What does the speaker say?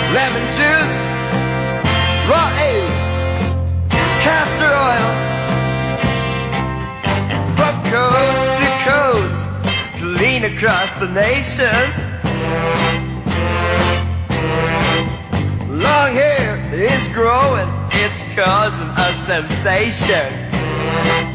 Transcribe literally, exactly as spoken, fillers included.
lemon juice, raw eggs, castor oil, from coast to coast, clean across the nation. Long hair is growing, it's causing a sensation.